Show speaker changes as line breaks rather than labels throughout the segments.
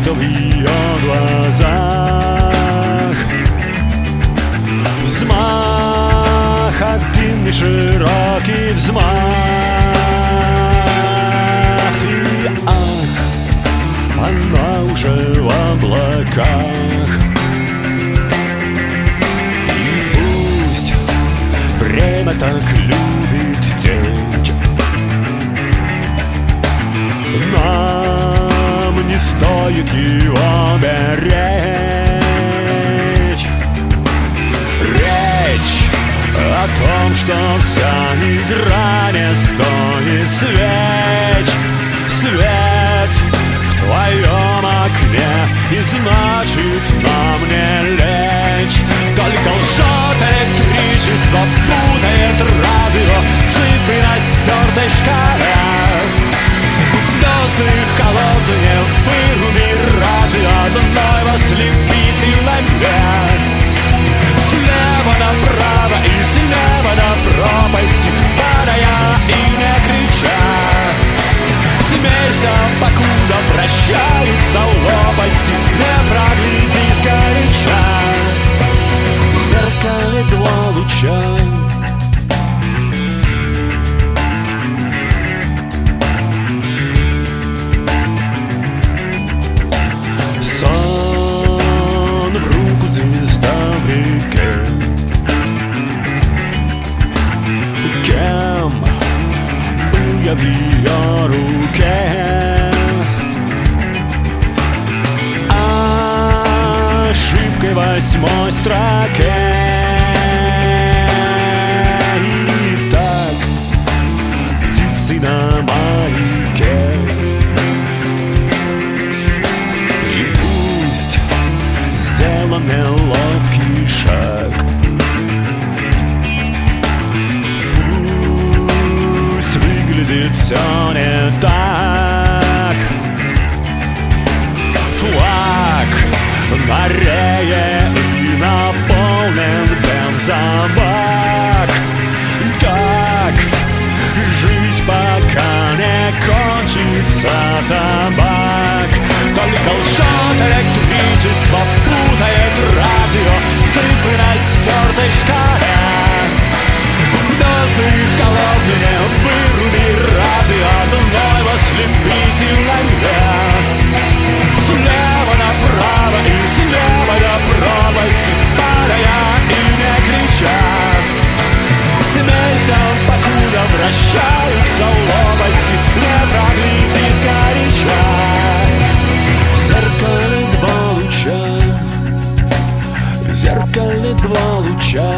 что в ее глазах. Взмах, один широкий взмах. И ах, она уже в облаках. И пусть время так любит течь, нам не стоит его беречь. Речь о том, что вся игра не стоит свеч. Свет в твоем окне, и значит нам не лечь. Только лжет электричество, путает радио, цифры на стертой шкале. Звезды холодные, выруби радио, одной в ослепительном мире. Слева направо и слева до пропасти, падая и не крича. Смейся, покуда прощаются лопасти, не прогляди сгоряча. В зеркале два луча. Сон в руку, звезда в реке. Кем был я в ее руке? Ошибкой восьмой строке. Итак, птицы на маяке. Сделан неловкий шаг. Пусть выглядит все не так. Флаг на рее и наполнен бензобак. Так жизнь, пока не кончится табак. Только лжет электричество, путает радио, цифры на стертой шкале. Звезды холодные, выруби радио, одной в ослепительном мире. Слева направо и слева до пропасти, падая и не крича. Смейся, покуда вращаются лопасти, не прогляди сгоряча. В зеркале два луча. В зеркале два луча.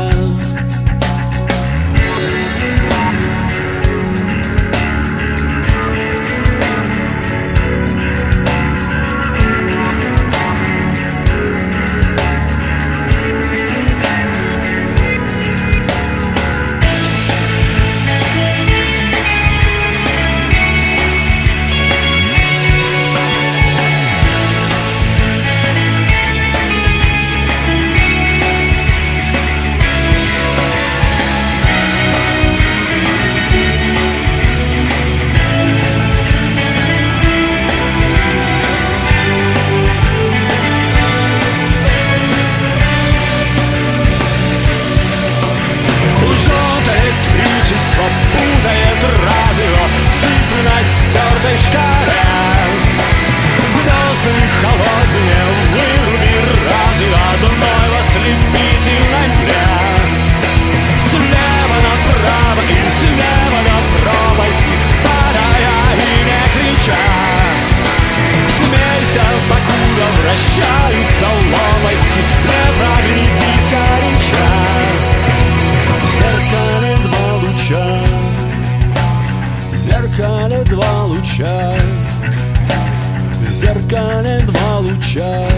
Путает радио, цифры на стертой шкале. Звезды холодные, выруби радио, одной в ослепительном мире. Слева направо и слева до пропасти, падая и не крича. Смейся, покуда вращаются лопасти, не прогляди сгоряча. В зеркале два луча. В зеркале два луча. В зеркале два луча.